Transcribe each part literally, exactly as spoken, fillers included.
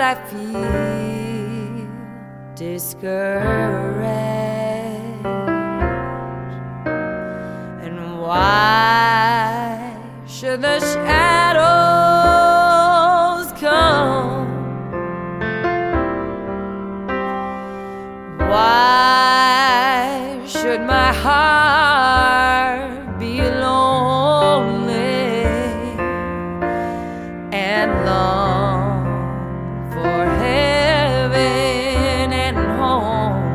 I feel discouraged? And why should the shadows come? Why should my heart be lonely and long for heaven and home,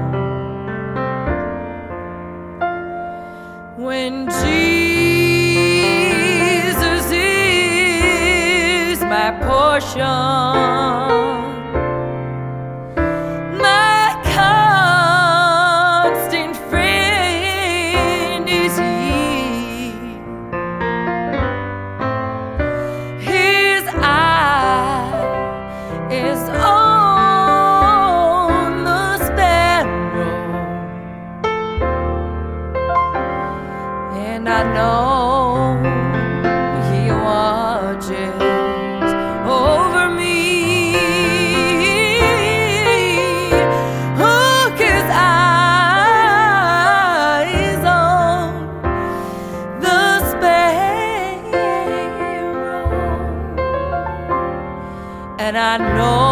when Jesus is my portion? And I know He watches over me. Hook His eyes on the sparrow, and I know